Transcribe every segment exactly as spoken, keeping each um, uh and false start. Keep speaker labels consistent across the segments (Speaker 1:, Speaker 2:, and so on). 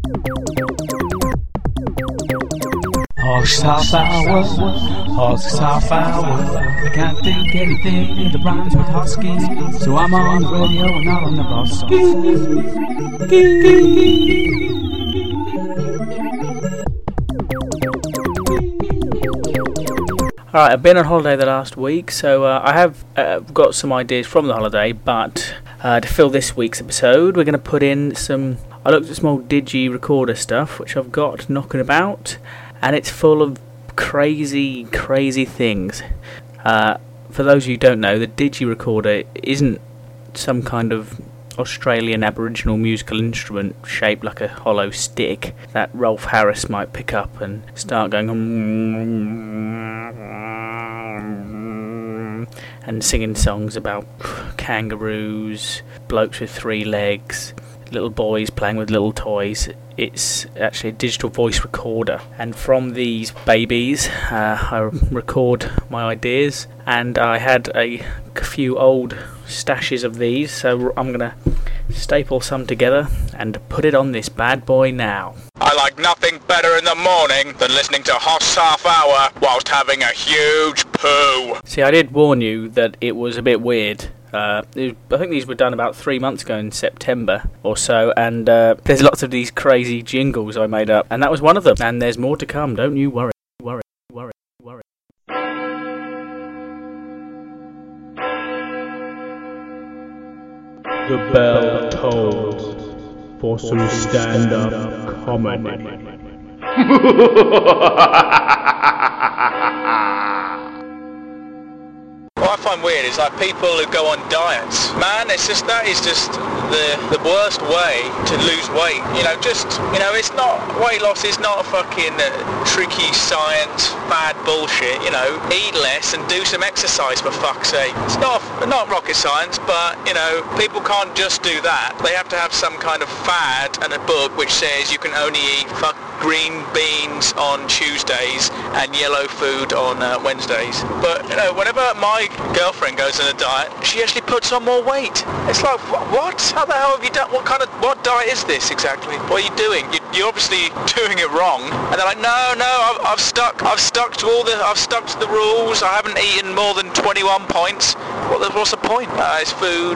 Speaker 1: Hawks half hour, Hawks half hour. I can't think anything that rhymes with husky, so I'm on the radio and not on the bus.
Speaker 2: Alright, I've been on holiday the last week, so uh, I have uh, got some ideas from the holiday, but uh, to fill this week's episode, we're going to put in some... I looked at some old digi recorder stuff, which I've got knocking about, and it's full of crazy, crazy things. Uh, for those of you who don't know, the digi recorder isn't some kind of Australian Aboriginal musical instrument shaped like a hollow stick that Rolf Harris might pick up and start going and singing songs about kangaroos, blokes with three legs, little boys playing with little toys. It's actually a digital voice recorder, and from these babies uh, I record my ideas, and I had a few old stashes of these, so I'm gonna staple some together and put it on this bad boy now.
Speaker 3: I like nothing better in the morning than listening to Hoss Half Hour whilst having a huge poo.
Speaker 2: See, I did warn you that it was a bit weird. Uh, I think these were done about three months ago in September or so, and uh, there's lots of these crazy jingles I made up, and that was one of them. And there's more to come, don't you worry, worry, worry, worry.
Speaker 4: The bell tolls for some stand-up comedy.
Speaker 3: What I find weird is like people who go on diets. Man, it's just, that is just the the worst way to lose weight. You know, just, you know, it's not, weight loss is not a fucking uh, tricky science, bad bullshit, you know. Eat less and do some exercise, for fuck's sake. It's not, not rocket science, but, you know, people can't just do that. They have to have some kind of fad and a book which says you can only eat fuck green beans on Tuesdays and yellow food on uh, Wednesdays. But, you know, whenever my girlfriend goes on a diet, she actually puts on more weight. It's like, what? How the hell have you done? What kind of, what diet is this exactly? What are you doing? You, you're obviously doing it wrong. And they're like, no, no, I've, I've stuck, I've stuck to all the, I've stuck to the rules. I haven't eaten more than twenty-one points. What, what's the point? Uh, it's food.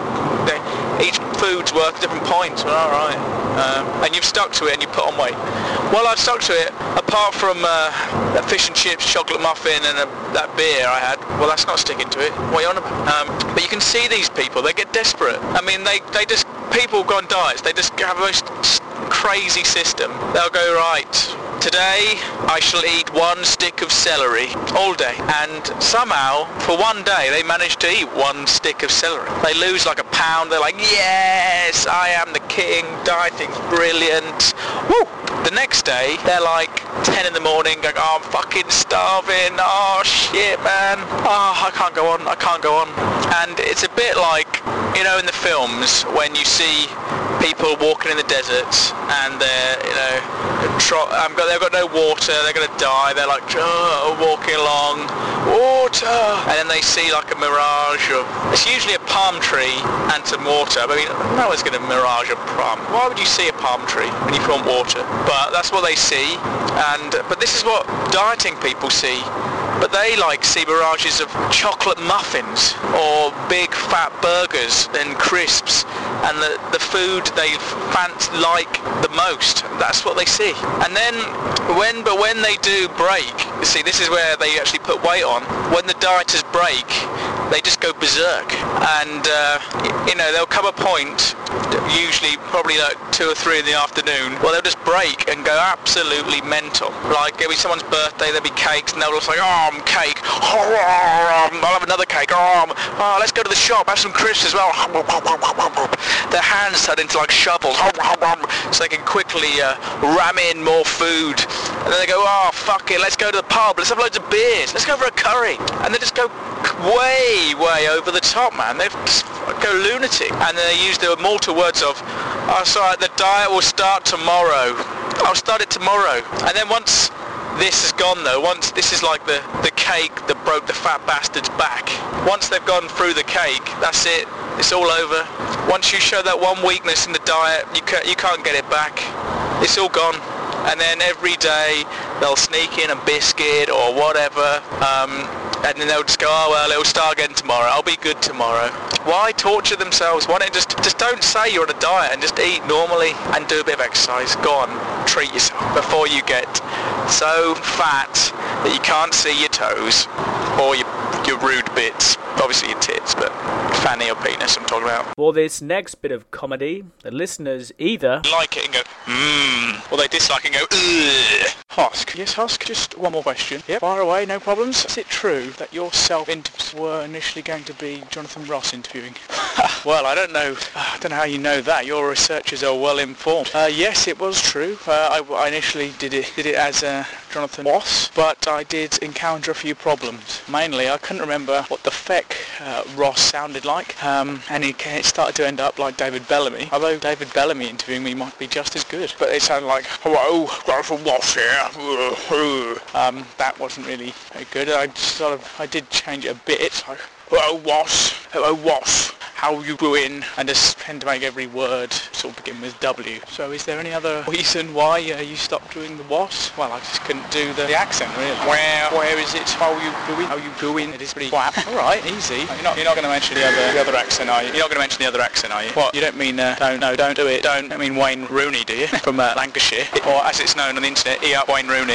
Speaker 3: Each food's worth different points. Well, all right. Um, and you've stuck to it and you put on weight. Well, I've stuck to it, apart from uh, that fish and chips, chocolate muffin and a, that beer I had. Well, that's not sticking to it. What are you on about? Um, but you can see these people, they get desperate. I mean, they, they just, people go on diets, they just have a most crazy system. They'll go, right, today I shall eat one stick of celery all day. And somehow, for one day, they manage to eat one stick of celery. They lose like a pound, they're like, yes, I am the king, dieting's brilliant. Woo! The next day, they're like ten in the morning, going, oh, I'm fucking starving, oh shit, man, oh, I can't go on, I can't go on. And it's a bit like, you know, in the films, when you see people walking in the deserts, and they're, you know, tro- um, they've got no water, they're going to die, they're like, oh, walking along, water, and then they see like a mirage of, it's usually a palm tree and some water. I mean, no one's going to mirage a palm. Why would you see a palm tree when you want water? But that's what they see, and but this is what dieting people see. But they like see mirages of chocolate muffins or big fat burgers and crisps and the, the food they fancy like the most. That's what they see. And then when but when they do break, you see, this is where they actually put weight on. When the dieters break, they just go berserk. And uh, you know, there'll come a point, usually probably like two or three in the afternoon, where they'll just break and go absolutely mental. Like it'll be someone's birthday, there'll be cakes, and they'll just like, oh, cake, I'll have another cake, oh, let's go to the shop, have some crisps as well. Their hands turn into like shovels, so they can quickly uh, ram in more food. And then they go, oh, fuck it, let's go to the pub, let's have loads of beers, let's go for a curry. And they just go way, way over the top, man. They just go lunatic. And then they use the immortal words of, oh, sorry, the diet will start tomorrow. I'll start it tomorrow. And then once this is gone though, once this is like the, the cake that broke the fat bastard's back. Once they've gone through the cake, that's it. It's all over. Once you show that one weakness in the diet, you can't, you can't get it back. It's all gone. And then every day they'll sneak in a biscuit or whatever, um, and then they'll just go, oh well, it'll start again tomorrow, I'll be good tomorrow. Why torture themselves? Why don't just just don't say you're on a diet and just eat normally and do a bit of exercise. Go on, treat yourself before you get so fat that you can't see your toes or your your rude bits. Obviously your tits, but fanny or penis I'm talking about.
Speaker 2: For this next bit of comedy, the listeners either
Speaker 3: like it and go, mmm, or they dislike it and go, ugh. Husk. Yes, Husk, just one more question. Yep, fire away, no problems. Is it true that your self-interviews were initially going to be Jonathan Ross interviewing? Well, I don't know. I don't know how you know that. Your researchers are well informed. Uh, yes, it was true. Uh, I, I initially did it did it as uh, Jonathan Ross, but I did encounter a few problems. Mainly, I couldn't remember what the feck uh, Ross sounded like, um, and it, it started to end up like David Bellamy. Although David Bellamy interviewing me might be just as good, but it sounded like, hello, Jonathan Ross here. Um, that wasn't really very good. I sort of I did change it a bit. It's like, hello, Ross. Hello, Ross. How you doing? And just tend to make every word sort of begin with W. So is there any other reason why uh, you stopped doing the was? Well, I just couldn't do the, the accent really. Where where is it? How you doing? How you doing? It is pretty crap. All right, easy. You're not you're not going to mention the other the other accent, are you? You're not going to mention the other accent, are you? What? You don't mean uh, don't no don't do it. Don't. I mean Wayne Rooney, do you? From uh, Lancashire, or as it's known on the internet, E up Wayne Rooney.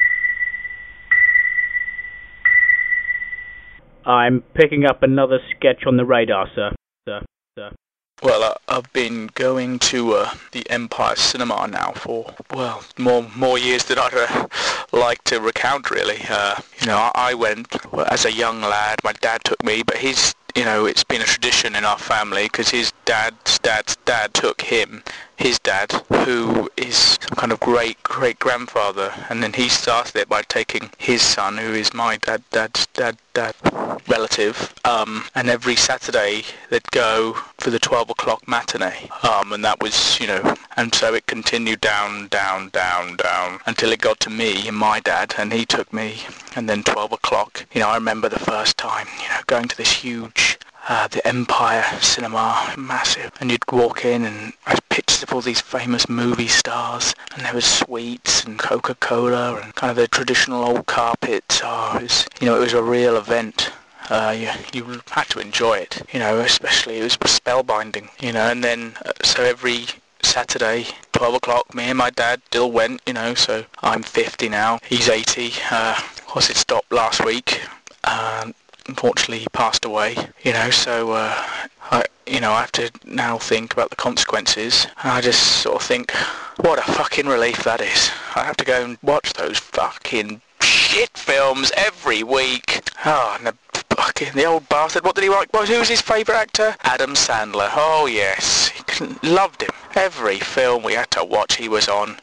Speaker 2: I'm picking up another sketch on the radar, sir. Sir, sir.
Speaker 3: Well, uh, I've been going to uh, the Empire Cinema now for, well, more more years than I'd uh, like to recount, really. Uh, you know, I, I went as a young lad. My dad took me, but his, you know, it's been a tradition in our family because his dad's dad's dad took him, his dad, who is some kind of great great grandfather, and then he started it by taking his son, who is my dad dad's dad dad relative, um, and every Saturday they'd go for the twelve o'clock matinee, um, and that was, you know, and so it continued down, down, down, down, until it got to me and my dad, and he took me, and then twelve o'clock, you know, I remember the first time, you know, going to this huge, uh, the Empire Cinema, massive, and you'd walk in and I was pictures of all these famous movie stars, and there was sweets and Coca-Cola and kind of the traditional old carpets. Oh, it was, you know, it was a real event. Uh, you, you had to enjoy it, you know, especially it was spellbinding, you know, and then, uh, so every Saturday, twelve o'clock, me and my dad still went, you know, so I'm fifty now, he's eighty, uh, of course it stopped last week, uh, unfortunately he passed away, you know, so, uh, I, you know, I have to now think about the consequences, and I just sort of think, what a fucking relief that is. I have to go and watch those fucking shit films every week. Oh, and the fucking, the old bastard, what did he like? Who was his favourite actor? Adam Sandler. Oh yes, loved him. Every film we had to watch he was on.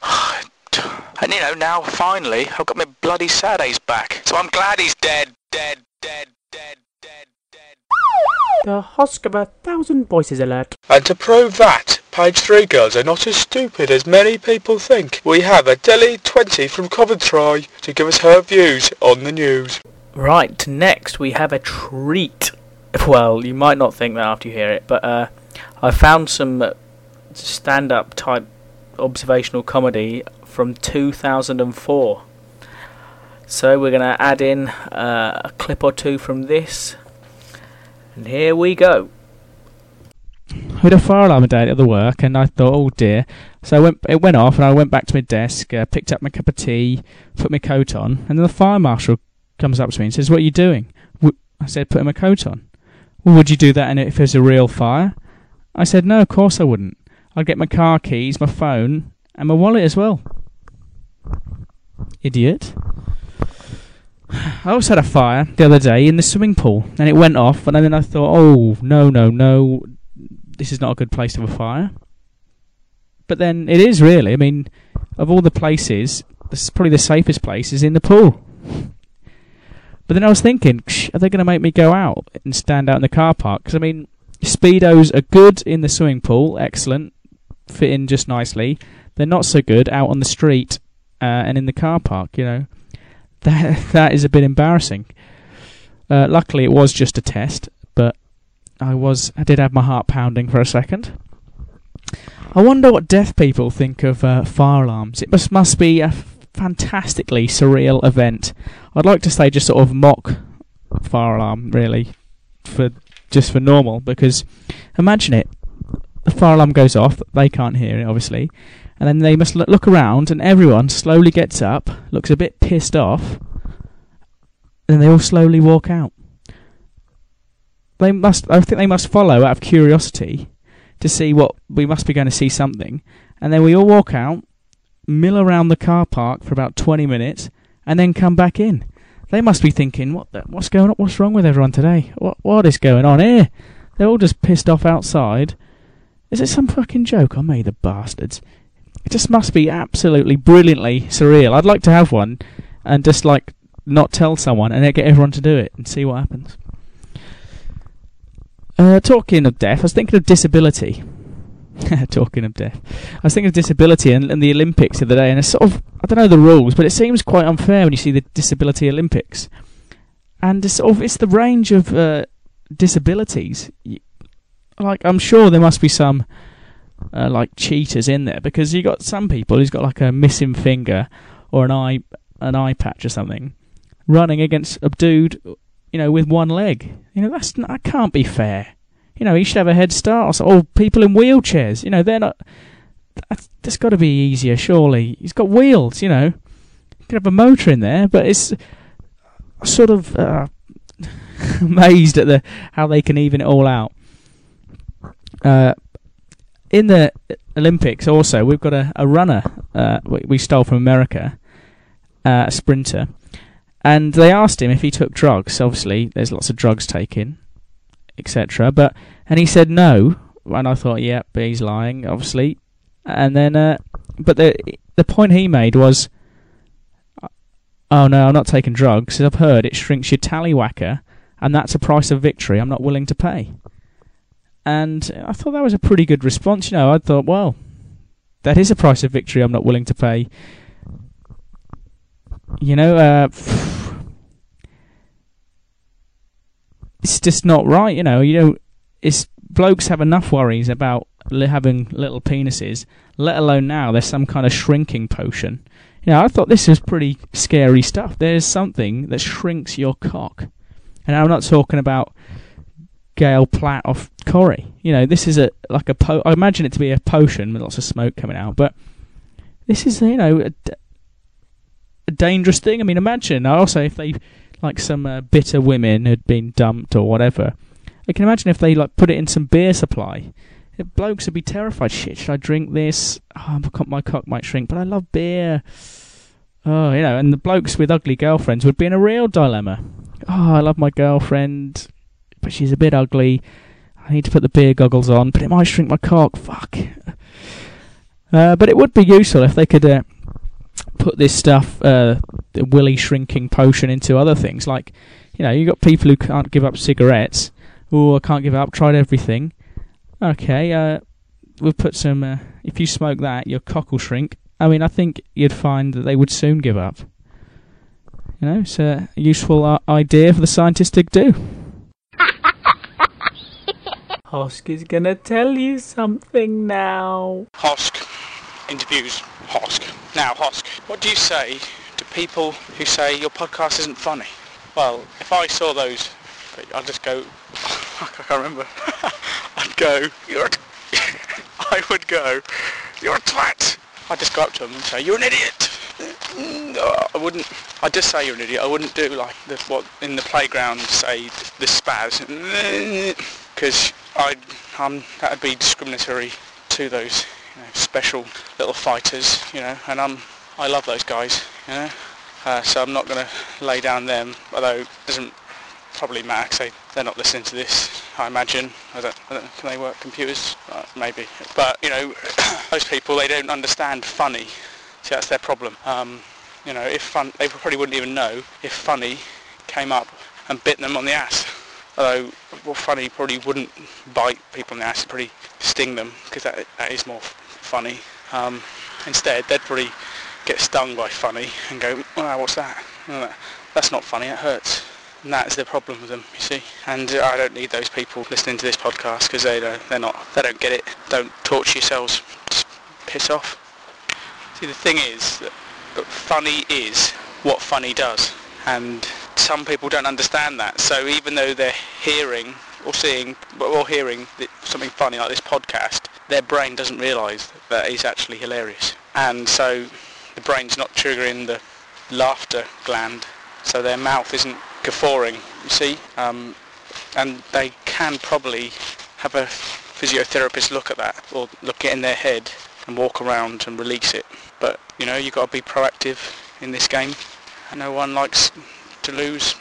Speaker 3: And you know, now finally I've got my bloody Saturdays back, so I'm glad he's dead, dead, dead, dead, dead, dead.
Speaker 2: The husk of a thousand voices alert.
Speaker 5: And to prove that, page three girls are not as stupid as many people think, we have Adele twenty from Coventry to give us her views on the news.
Speaker 2: Right, next we have a treat. Well, you might not think that after you hear it, but uh, I found some uh, stand-up type observational comedy from two thousand four. So we're going to add in uh, a clip or two from this. And here we go.
Speaker 1: I had a fire alarm a day at the work, and I thought, oh dear. So I went, it went off, and I went back to my desk, uh, picked up my cup of tea, put my coat on, and then the fire marshal comes up to me and says, what are you doing? I said, putting my coat on. Well, would you do that if there's a real fire? I said, no, of course I wouldn't. I'd get my car keys, my phone, and my wallet as well. Idiot. I also had a fire the other day in the swimming pool, and it went off, and then I thought, oh, no, no, no, this is not a good place to have a fire. But then it is really. I mean, of all the places, this is probably the safest place is in the pool. But then I was thinking, are they going to make me go out and stand out in the car park? Because, I mean, Speedos are good in the swimming pool, excellent, fit in just nicely. They're not so good out on the street uh, and in the car park, you know. That That is a bit embarrassing. Uh, luckily, it was just a test, but I was I did have my heart pounding for a second. I wonder what deaf people think of uh, fire alarms. It must must be a f- fantastically surreal event. I'd like to say just sort of mock fire alarm, really, for just for normal, because imagine it. The fire alarm goes off, they can't hear it, obviously, and then they must look around, and everyone slowly gets up, looks a bit pissed off, and then they all slowly walk out. They must, I think they must follow out of curiosity to see what, we must be going to see something, and then we all walk out, mill around the car park for about twenty minutes, and then come back in. They must be thinking, what the, what's going on, what's wrong with everyone today? What What is going on here? They're all just pissed off outside. Is it some fucking joke on me, the bastards? It just must be absolutely brilliantly surreal. I'd like to have one and just, like, not tell someone and then get everyone to do it and see what happens. Uh, talking of deaf, I was thinking of disability. Talking of deaf. I was thinking of disability and, and the Olympics the other day, and it's sort of, I don't know the rules, but it seems quite unfair when you see the Disability Olympics. And it's sort of, it's the range of uh, disabilities. Like, I'm sure there must be some, uh, like, cheaters in there, because you got some people who's got, like, a missing finger or an eye, an eye patch or something, running against a dude, you know, with one leg. You know, that's not, that can't be fair. You know, he should have a head start. Or, so, or people in wheelchairs, you know, they're not... That's, that's got to be easier, surely. He's got wheels, you know. You could have a motor in there, but it's sort of uh, amazed at the how they can even it all out. Uh, in the Olympics, also, we've got a, a runner uh, we, we stole from America, uh, a sprinter, and they asked him if he took drugs. Obviously, there's lots of drugs taken, et cetera. But and he said no, and I thought, yeah, but he's lying, obviously. And then, uh, but the the point he made was, oh no, I'm not taking drugs. I've heard it shrinks your tallywhacker, and that's a price of victory I'm not willing to pay. And I thought that was a pretty good response. You know, I thought, well, that is a price of victory I'm not willing to pay. You know, uh, it's just not right. You know, you know, it's blokes have enough worries about li- having little penises, let alone now there's some kind of shrinking potion. You know, I thought this was pretty scary stuff. There's something that shrinks your cock, and I'm not talking about Gail Platt off Corrie. You know, this is a like a po- I imagine it to be a potion with lots of smoke coming out, but this is, you know, a, a dangerous thing. I mean, imagine also if they, like some uh, bitter women had been dumped or whatever. I can imagine if they like put it in some beer supply. It, blokes would be terrified. Shit, should I drink this? Oh, my cock might shrink, but I love beer. Oh, you know, and the blokes with ugly girlfriends would be in a real dilemma. Oh, I love my girlfriend, but she's a bit ugly. I need to put the beer goggles on, but it might shrink my cock. Fuck. Uh, but it would be useful if they could uh, put this stuff, uh, the willy shrinking potion, into other things. Like, you know, you got people who can't give up cigarettes. Oh, I can't give up. Tried everything. Okay, uh, we'll put some. Uh, if you smoke that, your cock will shrink. I mean, I think you'd find that they would soon give up. You know, it's a useful uh, idea for the scientists to do.
Speaker 2: Hosk is gonna tell you something now.
Speaker 3: Hosk interviews Hosk. Now, Hosk, what do you say to people who say your podcast isn't funny? Well, if I saw those, I'd just go, I can't remember. I'd go, you're a t- I would go, you're a twat. I'd just go up to them and say, you're an idiot. No, I wouldn't, I'd just say you're an idiot. I wouldn't do like the, what in the playground say, the, the spaz. Because I'd, um, that would be discriminatory to those, you know, special little fighters, you know, and um, I love those guys, you know. Uh, so I'm not going to lay down them, although it doesn't probably matter because they, they're not listening to this, I imagine. I don't, I don't know, can they work computers? Uh, maybe. But, you know, those people, they don't understand funny. See, that's their problem. Um, you know, if fun, they probably wouldn't even know if funny came up and bit them on the ass. Although, well, funny probably wouldn't bite people on the ass, it'd probably sting them, because that, that is more funny. Um, instead, they'd probably get stung by funny and go, oh, what's that? Oh, that? That's not funny, it hurts.
Speaker 5: And that's the problem with them, you see. And uh, I don't need those people listening to this podcast because they don't, they're not, they don't get it. Don't torture yourselves. Just piss off. See, the thing is that funny is what funny does. And some people don't understand that. So even though they're hearing or seeing or hearing something funny like this podcast, their brain doesn't realise that it's actually hilarious. And so the brain's not triggering the laughter gland. So their mouth isn't guffawing, you see, um, and they can probably have a physiotherapist look at that, or look it in their head and walk around and release it. But you know, you've got to be proactive in this game. No one likes to lose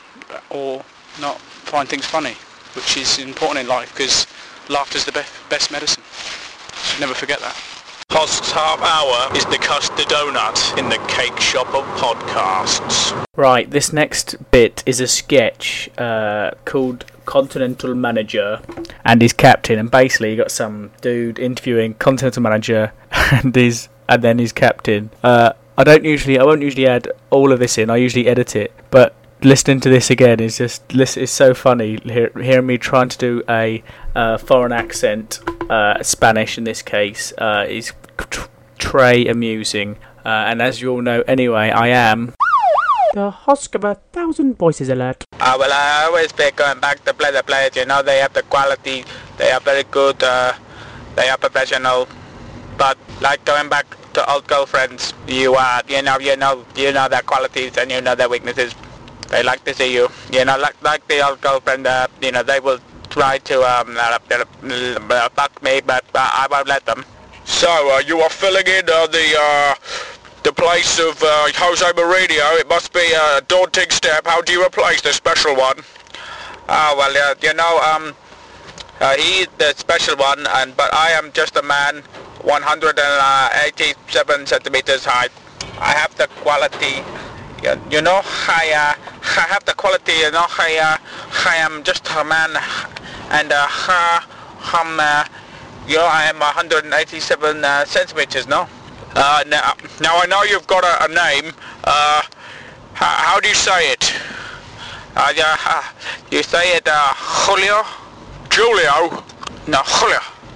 Speaker 5: or not find things funny, which is important in life because laughter's the be- best medicine. Should never forget that.
Speaker 3: Host's Half Hour is the custard donut in the cake shop of podcasts.
Speaker 2: Right, this next bit is a sketch uh, called Continental Manager and his captain, and basically you got some dude interviewing Continental Manager and his and then his captain. Uh, I don't usually, I won't usually add all of this in. I usually edit it, but listening to this again is just it's so funny. Hear, hearing me trying to do a uh, foreign accent, uh, Spanish in this case, uh, is tr- tray amusing. Uh, and as you all know, anyway, I am the host of a thousand voices alert.
Speaker 3: Uh, well, I always be going back to play the players. You know, they have the quality. They are very good. Uh, they are professional. But like going back to old girlfriends, you are, you know, you know, you know their qualities and you know their weaknesses. They like to see you, you know, like like the old girlfriend. Uh, you know, they will try to um uh, uh, fuck me, but uh, I won't let them. So uh, you are filling in uh, the uh, the place of uh, Jose Mourinho. It must be a daunting step. How do you replace the special one? Ah, uh, well, uh, you know, um, uh, he is the special one, and but I am just a man, one hundred eighty-seven centimeters high. I have the quality. You, you know, I, uh, I have the quality, you know, I, uh, I am just a man, and uh, I'm, uh, you know, I am one hundred eighty-seven uh, centimeters, no? Uh, now, now I know you've got a, a name, uh, how, how do you say it? Uh, uh, you say it, uh, Julio? Julio? No, Julio.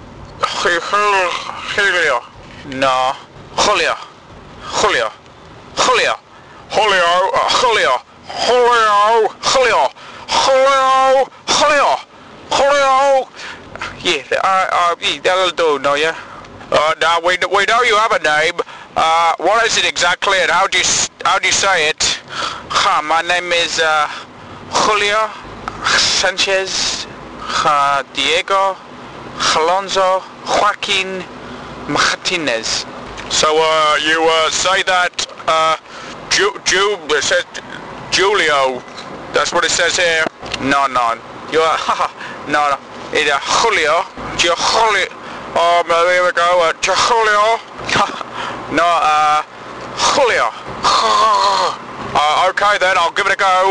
Speaker 3: Julio. No, Julio. Julio. Julio. Julio, uh, Julio, Julio, Julio, Julio, Julio, Julio. Yeah, uh, uh, yeah, that'll do, no, yeah. Uh, now we we know you have a name. Uh, what is it exactly, and how do you how do you say it? Huh, my name is uh, Julio Sanchez uh, Diego Alonso Joaquin Martinez. So uh, you uh, say that uh. Ju, Ju, it says Julio. That's what it says here. No, no. You're, no, no. It's uh, Julio. Julio. Um, here we go. Uh, Julio. No, uh, Julio. Uh, okay then, I'll give it a go.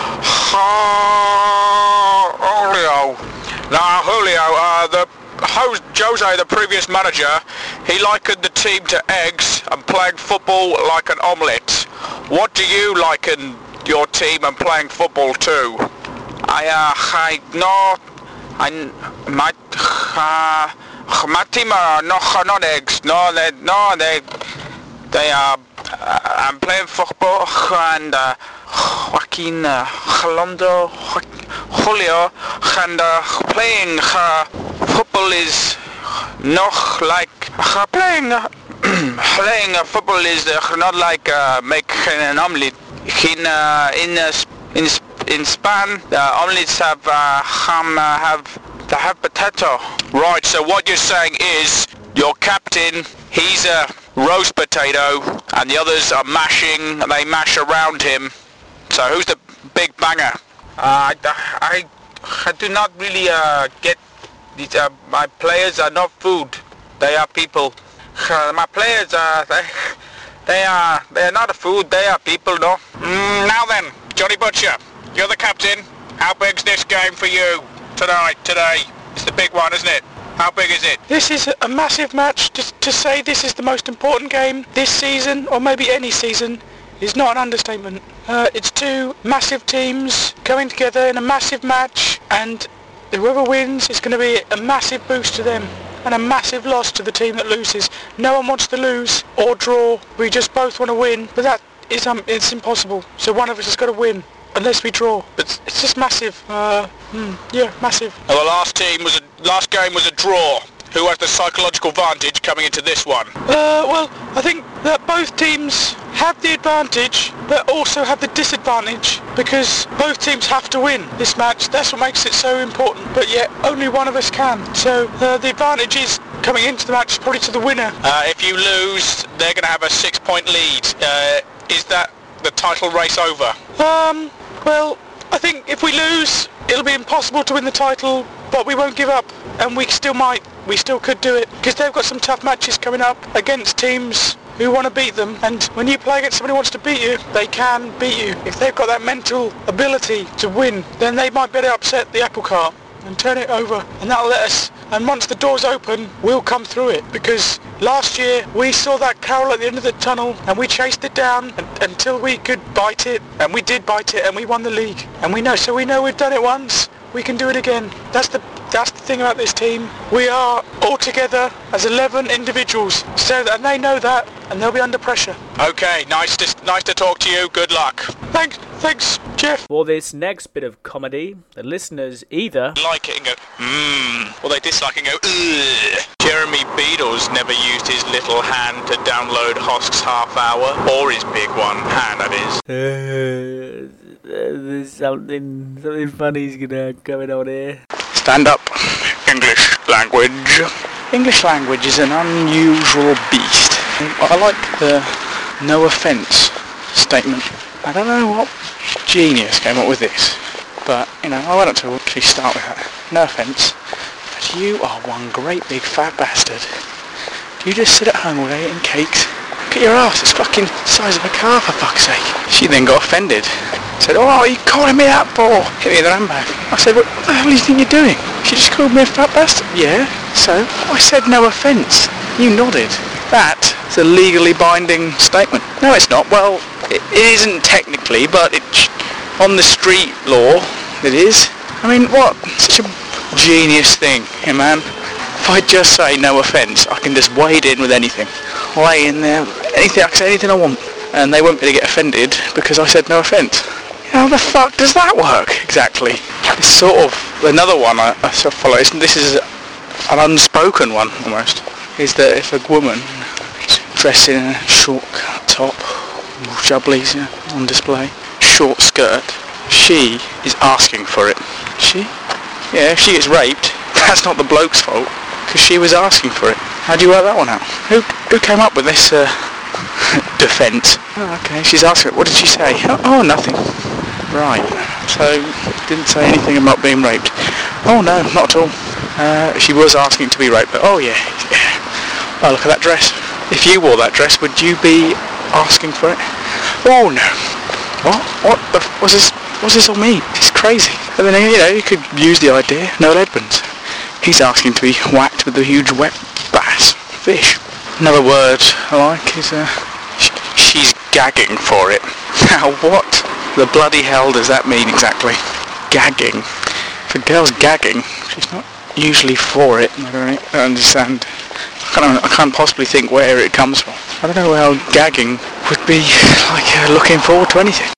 Speaker 3: Julio. Now, Julio, uh, the Jose, the previous manager, he likened the team to eggs and playing football like an omelette. What do you liken your team and playing football to? I, uh, I, no, I, my, uh, my team are not, not eggs. No, they, no, they, they are, uh, I'm playing football and, uh, Joaquin, uh, Alonso, Julio, and, uh, playing, uh, football is not like, uh, playing, uh, playing uh, football is uh, not like uh, making an omelette. In uh, in uh, in in Spain, the omelettes have uh, ham, uh, have they have potato. Right. So what you're saying is your captain, he's a roast potato, and the others are mashing. And they mash around him. So who's the big banger? Uh, I, I I do not really uh, get these. Uh, my players are not food. They are people. Uh, my players, uh, they, they are, they are not a food, they are people, no? Mm, now then, Johnny Butcher, you're the captain. How big's this game for you tonight, today? It's the big one, isn't it? How big is it?
Speaker 5: This is a massive match. Just to say this is the most important game this season, or maybe any season, is not an understatement. Uh, it's two massive teams coming together in a massive match, and whoever wins is going to be a massive boost to them and a massive loss to the team that loses. No one wants to lose or draw. We just both want to win, but that is um, it's impossible. So one of us has got to win unless we draw. But it's just massive. Uh, hmm, yeah, massive.
Speaker 3: Well, the last team was a, last game was a draw. Who has the psychological advantage coming into this one?
Speaker 5: Uh, well, I think that both teams have the advantage, but also have the disadvantage, because both teams have to win this match. That's what makes it so important, but yet only one of us can. So uh, the advantage is coming into the match probably to the winner.
Speaker 3: Uh, if you lose, they're going to have a six-point lead. Uh, is that the title race over?
Speaker 5: Um, well, I think if we lose, it'll be impossible to win the title, but we won't give up, and we still might. We still could do it, because they've got some tough matches coming up against teams who want to beat them, and when you play against somebody who wants to beat you, they can beat you. If they've got that mental ability to win, then they might better upset the apple cart and turn it over, and that'll let us, and once the doors open, we'll come through it, because last year we saw that cowl at the end of the tunnel, and we chased it down and, until we could bite it, and we did bite it, and we won the league, and we know, so we know we've done it once, we can do it again. That's the That's the thing about this team. We are all together as eleven individuals, so and they know that, and they'll be under pressure.
Speaker 3: Okay, nice to nice to talk to you. Good luck.
Speaker 5: Thanks, thanks, Jeff.
Speaker 2: For this next bit of comedy, the listeners either
Speaker 3: Like it and go, mmm, or they dislike it and go, ugh. Jeremy Beadles never used his little hand to download Hosk's half hour, or his big one, hand that is.
Speaker 2: Uh, there's something, something funny's gonna coming on here.
Speaker 5: Stand up. English language. English language is an unusual beast. I like the no offence statement. I don't know what genius came up with this, but, you know, I went up to actually start with that. No offence, but you are one great big fat bastard. Do you just sit at home all day eating cakes? Look at your ass, it's fucking the size of a car, for fuck's sake. She then got offended. Said, oh, are you calling me that for? Hit me with her handbag. I said, what the hell do you think you're doing? She just called me a fat bastard. Yeah, so? I said no offence. You nodded. That is a legally binding statement. No, it's not. Well, it, it isn't technically, but it, on the street law, it is. I mean, what? Such a genius thing, yeah, man. If I just say no offence, I can just wade in with anything. Lay in there, anything, I can say anything I want. And they won't be able to get offended because I said no offence. How the fuck does that work, exactly? It's sort of, another one I, I sort of follow, this is an unspoken one, almost, is that if a woman is dressed in a short top, jubblies, you know, on display, short skirt, she is asking for it. She? Yeah, if she gets raped, that's not the bloke's fault, because she was asking for it. How do you work that one out? Who, who came up with this uh, defence? Oh, okay, she's asking, what did she say? Oh, oh, nothing. Right, so didn't say anything about being raped. Oh no, not at all. Uh, she was asking to be raped, but oh yeah, yeah. Oh, look at that dress. If you wore that dress, would you be asking for it? Oh no. What? What the f- what's this? What's this all mean? It's crazy. And then, you know, you could use the idea. Noel Edmonds. He's asking to be whacked with a huge wet bass fish. Another word I like is uh, sh- she's gagging for it. Now what the bloody hell does that mean exactly? Gagging. If a girl's gagging, she's not usually for it. I don't, I don't understand. I can't, I can't possibly think where it comes from. I don't know how gagging would be like uh, looking forward to anything.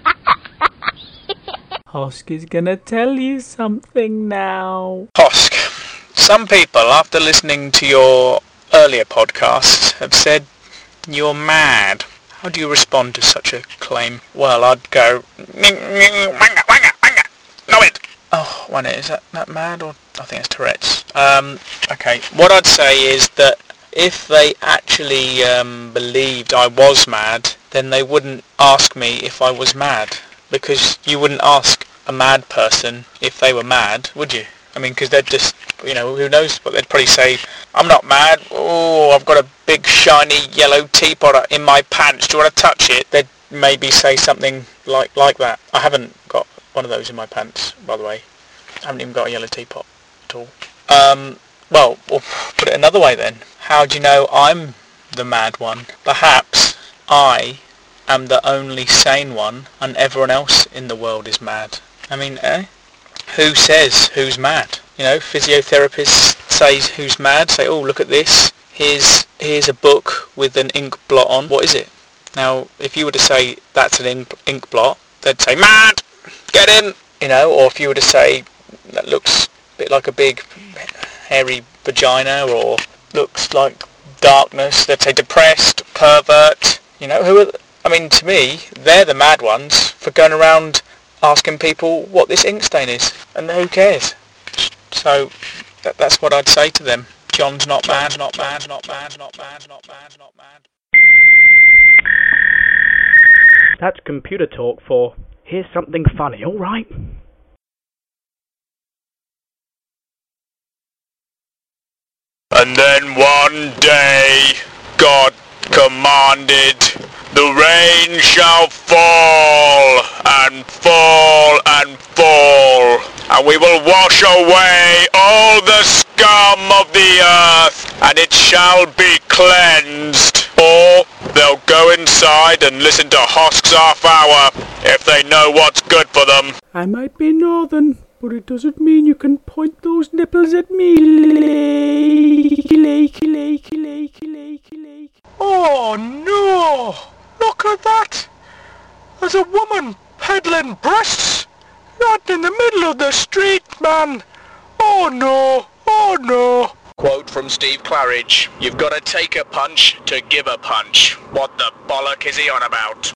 Speaker 2: Hosk is gonna tell you something now.
Speaker 3: Hosk, some people, after listening to your earlier podcasts, have said you're mad. How do you respond to such a claim? Well, I'd go, wanga, wanga, wanga, know it. Oh, one is that, that mad, or I think it's Tourette's. Um, okay, what I'd say is that if they actually um, believed I was mad, then they wouldn't ask me if I was mad, because you wouldn't ask a mad person if they were mad, would you? I mean, because they'd just, you know, who knows, but they'd probably say, I'm not mad, oh, I've got a big shiny yellow teapot in my pants, do you want to touch it? They'd maybe say something like like that. I haven't got one of those in my pants, by the way. I haven't even got a yellow teapot at all. Um, well, we'll put it another way then. How do you know I'm the mad one? Perhaps I am the only sane one and everyone else in the world is mad. I mean, eh? Who says who's mad? You know, physiotherapists say who's mad, say, oh, look at this. Here's, here's a book with an ink blot on. What is it? Now, if you were to say that's an ink, ink blot, they'd say, mad! Get him! You know, or if you were to say, that looks a bit like a big hairy vagina, or looks like darkness, they'd say depressed, pervert. You know, who are, th- I mean, to me, they're the mad ones for going around asking people what this ink stain is, and who cares? So, that, that's what I'd say to them. John's not mad, not mad, not mad, not mad, not mad, not mad.
Speaker 6: That's computer talk for, here's something funny, alright?
Speaker 4: And then one day, God commanded, the rain shall fall, and fall, and fall, and we will wash away all the scum of the earth, and it shall be cleansed. Or they'll go inside and listen to Hosks Half Hour, if they know what's good for them.
Speaker 1: I might be northern, but it doesn't mean you can point those nipples at me.
Speaker 4: Oh no! Look at that! There's a woman peddling breasts right in the middle of the street, man! Oh no! Oh no!
Speaker 3: Quote from Steve Claridge, you've got to take a punch to give a punch. What the bollock is he on about?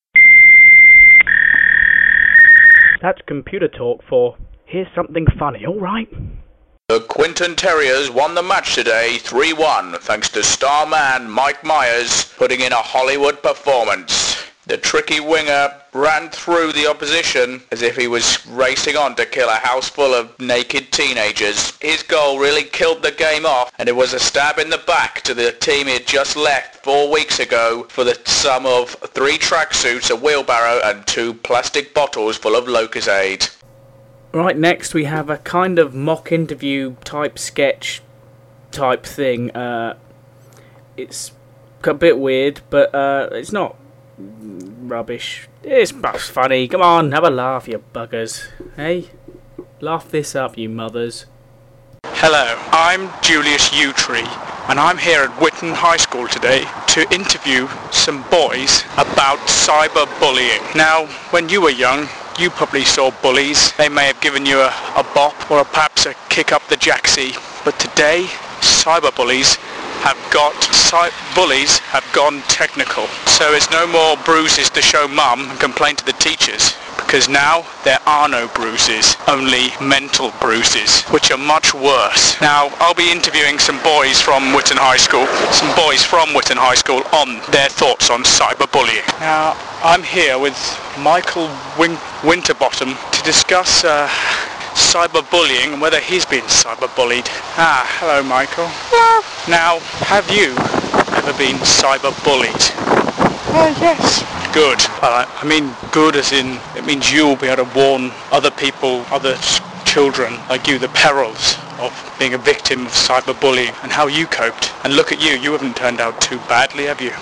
Speaker 6: That's computer talk for, here's something funny, alright?
Speaker 3: The Quinton Terriers won the match today three one, thanks to star man Mike Myers putting in a Hollywood performance. The tricky winger ran through the opposition as if he was racing on to kill a house full of naked teenagers. His goal really killed the game off, and it was a stab in the back to the team he had just left four weeks ago for the sum of three tracksuits, a wheelbarrow and two plastic bottles full of Lucozade.
Speaker 2: Right, next we have a kind of mock interview type sketch type thing. Uh, it's a bit weird, but uh, it's not rubbish. It's funny. Come on, have a laugh, you buggers. Hey? Laugh this up, you mothers.
Speaker 5: Hello, I'm Julius Utree, and I'm here at Whitton High School today to interview some boys about cyberbullying. Now, when you were young, you probably saw bullies. They may have given you a, a bop or a, perhaps a kick up the jacksie. But today, cyberbullies have got, cy- bullies have gone technical. So it's no more bruises to show mum and complain to the teachers. Because now there are no bruises, only mental bruises, which are much worse. Now, I'll be interviewing some boys from Whitton High School, some boys from Whitton High School on their thoughts on cyberbullying. Now, I'm here with Michael Win- Winterbottom to discuss uh, cyberbullying and whether he's been cyberbullied. Ah, hello, Michael. Hello. Now, have you ever been cyberbullied? Uh, yes. Good. Well, I mean good as in, it means you'll be able to warn other people, other s- children like you, the perils of being a victim of cyberbullying and how you coped. And look at you, you haven't turned out too badly, have you?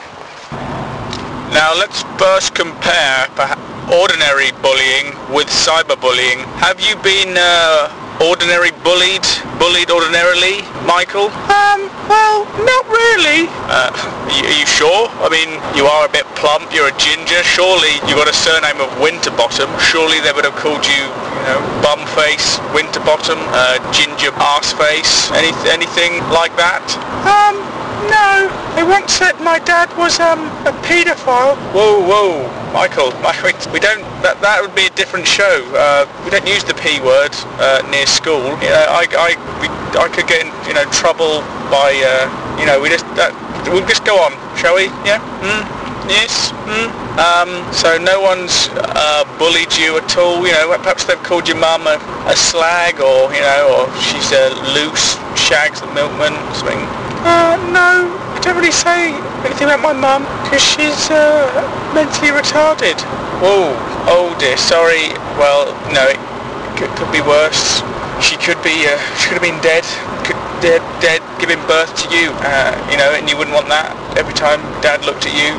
Speaker 3: Now let's first compare perhaps ordinary bullying with cyberbullying. Have you been uh, ordinary bullied, bullied ordinarily, Michael?
Speaker 5: Um, well, not really.
Speaker 3: Uh, are, you, are you sure? I mean, you are a bit plump, you're a ginger, surely you got a surname of Winterbottom, surely they would have called you, you know, Bumface, Winterbottom, uh, Ginger Arseface, any, anything like that?
Speaker 5: Um, no. They once said my dad was, um, a paedophile.
Speaker 3: Whoa, whoa, Michael, Michael, we don't, that, that would be a different show. Uh, we don't use the P word uh, near school. You know, I, I, we, I could get in, you know, trouble by, uh, you know, we just, that, we'll just go on, shall we? Yeah? Mm? Yes? Mm? Um, so no one's uh, bullied you at all, you know, perhaps they've called your mum a, a slag, or, you know, or she's a loose, Shags the milkman, something.
Speaker 5: Uh, no. I don't really say anything about my mum, because she's, uh, mentally retarded.
Speaker 3: Whoa, oh dear, sorry. Well, no, it could, could be worse. She could be, uh, she could have been dead, could, dead, dead, giving birth to you, uh, you know, and you wouldn't want that. Every time Dad looked at you, thinking,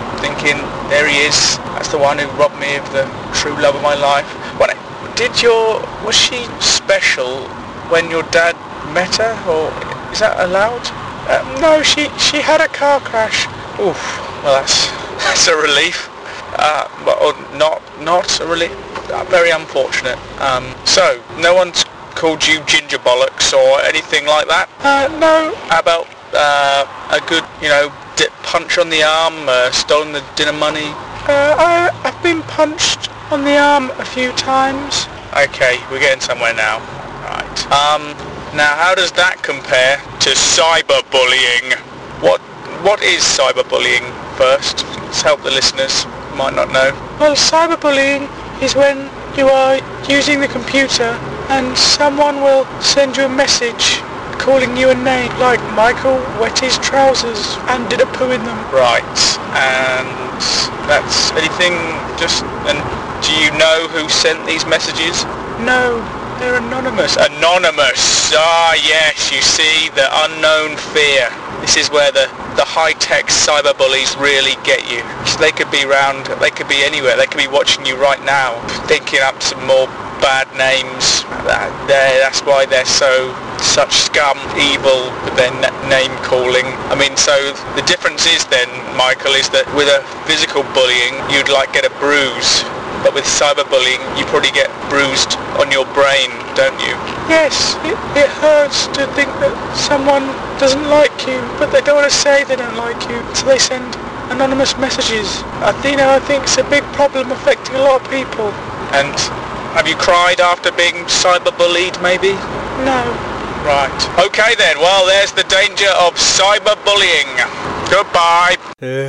Speaker 3: thinking, there he is, that's the one who robbed me of the true love of my life. What, did your, was she special when your dad met her, or is that allowed? Uh, no, she she had a car crash. Oof, well that's, that's a relief. Uh, but, or not, not a relief, uh, very unfortunate. Um, so, no one's called you ginger bollocks or anything like that? Uh, no. How about uh, a good, you know, dip punch on the arm, uh, stolen the dinner money? Uh, I, I've been punched on the arm a few times. Okay, we're getting somewhere now. Right. Um, now how does that compare to cyberbullying? What What is cyberbullying first? Let's help the listeners who might not know. Well, cyberbullying is when you are using the computer and someone will send you a message calling you a name, like Michael wet his trousers and did a poo in them. Right, and that's anything, just, and do you know who sent these messages? No, they're anonymous. Anonymous, ah yes, you see, the unknown fear. This is where the, the high-tech cyberbullies really get you. So they could be round, they could be anywhere, they could be watching you right now, thinking up some more bad names. That, that's why they're so, such scum, evil with their n- name calling. I mean, so the difference is then, Michael, is that with a physical bullying, you'd like get a bruise. But with cyberbullying, you probably get bruised on your brain, don't you? Yes, it, it hurts to think that someone doesn't like you, but they don't want to say they don't like you, so they send anonymous messages. Athena, I think, is a big problem affecting a lot of people. And have you cried after being cyberbullied, maybe? No. Right. Okay then, well, there's the danger of cyberbullying. Goodbye.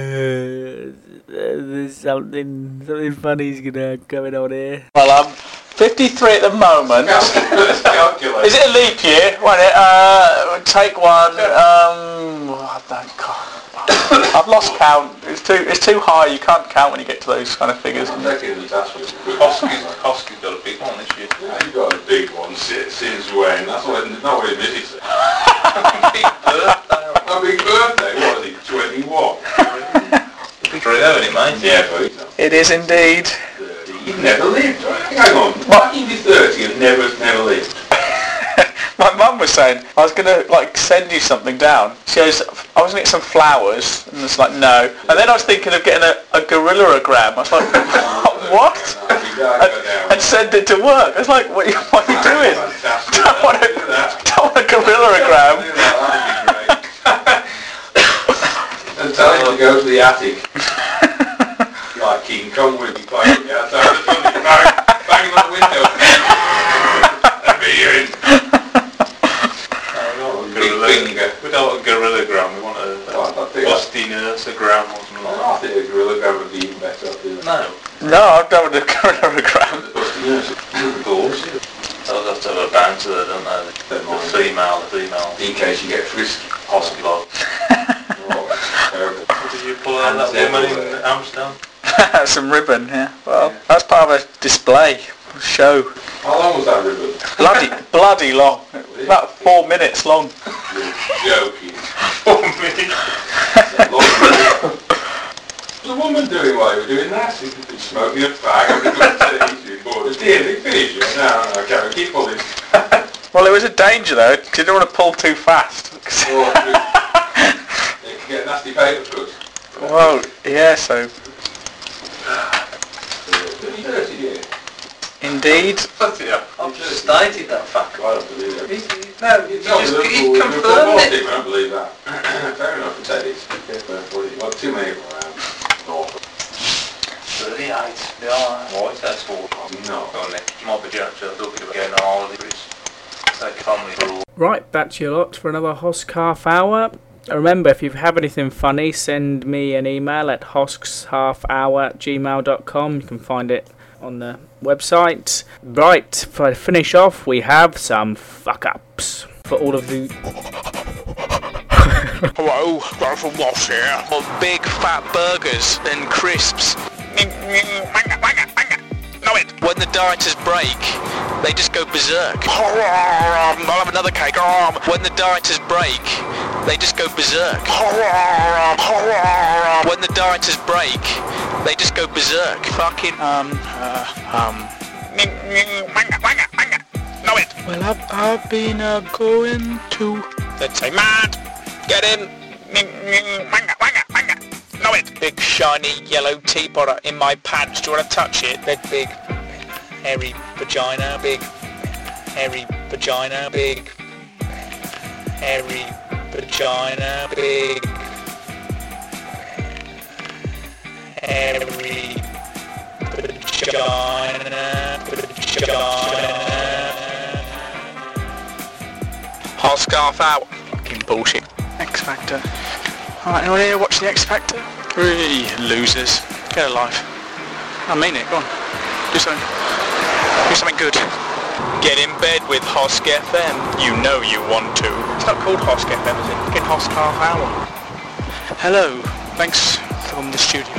Speaker 2: Uh, there's something, something funny's gonna coming on here.
Speaker 3: Well, I'm fifty-three at the moment. Is it a leap year? Wait, uh, take one. Um, oh, God. I've lost count. It's too, it's too high. You can't count when you get to those kind of figures.
Speaker 7: Hosky's Hosky's got a big one this year. Yeah, you've got a big one since when? That's what it, not what it is. Big birthday. A big birthday? What is it? twenty-one? Big three though, isn't it, mate? Yeah, but
Speaker 3: it is indeed.
Speaker 7: thirty. You've never lived. Hang on. What? You'd be thirty and never, never lived.
Speaker 3: My mum was saying I was gonna like send you something down. She goes, I was gonna get some flowers, and it's like no. And then I was thinking of getting a, a gorillagram. I was like, what? and, and send it to work. I was like, what, what are you doing? Don't want a, don't want a gorillagram.
Speaker 7: And tell him to go to the attic. Like King Kong with me playing outside the front, bang, banging on the window. That'd be you in. We don't want a gorillagram, we want a busty nurseogram or something like that. I think a gorillagram would be even better. No.
Speaker 3: No, I don't want a gorillagram.
Speaker 7: The busty nurseogram. Of course. They'll have to have a bouncer there, don't they? The, the female, the female. In case you get frisky. Hospital. Did you pull out that woman in Amsterdam?
Speaker 3: Some ribbon, yeah. Well, yeah. That's part of a display, a show.
Speaker 7: How long was that ribbon?
Speaker 3: Bloody, bloody long. About four minutes long.
Speaker 7: You're joking. Four minutes? What's the woman doing while you were doing that? She's been smoking a fag and a tea. She's bored. Did they finish it? No, no, Karen, keep pulling.
Speaker 3: Well, it was a danger though, because you don't want to pull too fast.
Speaker 7: Oh, you can get nasty paper foot.
Speaker 3: Well, yeah, so... Indeed.
Speaker 7: Yeah.
Speaker 8: I've just stated that fact.
Speaker 7: I don't believe it.
Speaker 8: He's, no, you
Speaker 7: No,
Speaker 8: just
Speaker 7: Liverpool-
Speaker 8: he confirmed
Speaker 7: Liverpool
Speaker 8: it.
Speaker 7: team, I don't believe that. Fair enough, I said it. Well, too many around. North.
Speaker 8: thirty-eight. They are.
Speaker 7: What? That's all. No.
Speaker 8: Go on then. Might be Jack, so looking at going on holidays. Take family for all.
Speaker 2: Right, back to your lot for another Hoscarf Hour. Remember, if you have anything funny, send me an email at hoskshalfhour at gmail dot com. You can find it on the website. Right, for finish off, we have some fuck-ups for all of the...
Speaker 3: Hello, Guy from Wash here. Or big fat burgers and crisps. Know it. When the dieters break, they just go berserk. I'll have another cake. When the dieters break, they just go berserk. When the dieters break, they just go berserk. Fucking
Speaker 5: Um, uh, um...
Speaker 3: know it.
Speaker 5: Well, I've, I've been uh, going to...
Speaker 3: They'd say, mad, get in. Know it. Big shiny yellow teapot in my pants. Do you want to touch it? That big hairy vagina. Big hairy vagina. Big hairy vagina. Big hairy vagina. Vagina. Hot scarf out. Fucking bullshit.
Speaker 5: X Factor. Alright, anyone here watch the X Factor? Really, losers. Get a life. I mean it, go on. Do something. Do something good.
Speaker 3: Get in bed with Hosk F M. You know you want to. It's not called Hosk F M, is it? Fucking Hosk Half Hour.
Speaker 5: Hello. Thanks from the studio.